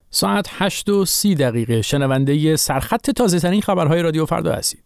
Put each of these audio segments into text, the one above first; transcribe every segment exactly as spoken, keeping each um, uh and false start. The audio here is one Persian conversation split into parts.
ساعت هشت و سی دقیقه شنونده سرخط تازه ترین خبرهای رادیو فردا هستید.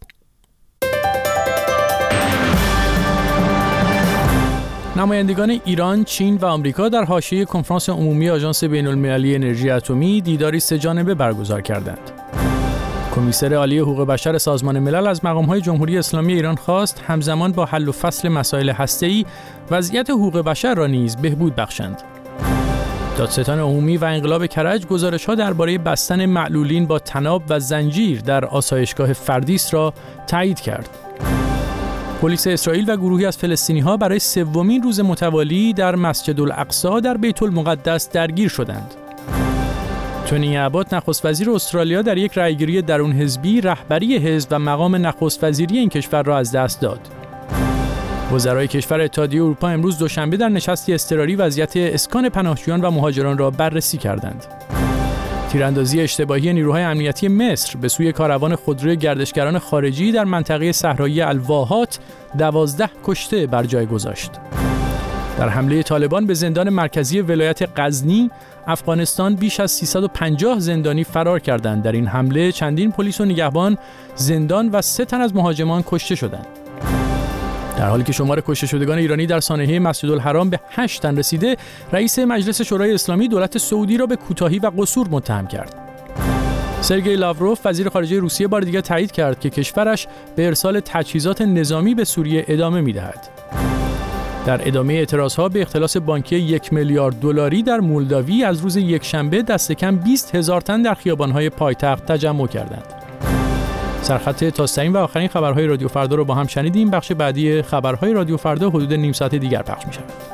نمایندگان ایران، چین و آمریکا در حاشیه کنفرانس عمومی آژانس بین‌المللی انرژی اتمی دیداری سه‌جانبه برگزار کردند. کمیسر عالی حقوق بشر سازمان ملل از مقام‌های جمهوری اسلامی ایران خواست همزمان با حل و فصل مسائل هسته‌ای وضعیت حقوق بشر را نیز بهبود بخشند. دادستان عمومی و انقلاب کرج گزارش‌ها درباره بستن معلولین با طناب و زنجیر در آسایشگاه فردیس را تایید کرد. پلیس اسرائیل و گروهی از فلسطینی‌ها برای سومین روز متوالی در مسجد الاقصی در بیت المقدس درگیر شدند. تونی ابات نخست وزیر استرالیا در یک رأیگیری درون حزبی رهبری حزب و مقام نخست وزیری این کشور را از دست داد. وزرای کشور اتحادیه اروپا امروز دوشنبه در نشستی اضطراری وضعیت اسکان پناهجویان و مهاجران را بررسی کردند. تیراندازی اشتباهی نیروهای امنیتی مصر به سوی کاروان خودروی گردشگران خارجی در منطقه صحرایی الواحات دوازده کشته بر جای گذاشت. در حمله طالبان به زندان مرکزی ولایت غزنی، افغانستان بیش از سیصد و پنجاه زندانی فرار کردند. در این حمله چندین پلیس و نگهبان زندان و سه تن از مهاجمان کشته شدند. در حالی که شمار کشته شدگان ایرانی در سانحه مسجدالحرام به هشت تن رسیده، رئیس مجلس شورای اسلامی دولت سعودی را به کوتاهی و قصور متهم کرد. سرگئی لاوروف وزیر خارجه روسیه بار دیگر تایید کرد که کشورش به ارسال تجهیزات نظامی به سوریه ادامه می‌دهد. در ادامه اعتراضها به اختلاس بانکی یک میلیارد دلاری در مولداوی از روز یکشنبه دست کم بیست هزار تن در خیابان‌های پایتخت تجمع کردند. سرخط تازه‌ترین و آخرین خبرهای رادیو فردا رو با هم شنیدیم. بخش بعدی خبرهای رادیو فردا حدود نیم ساعت دیگر پخش می‌شود.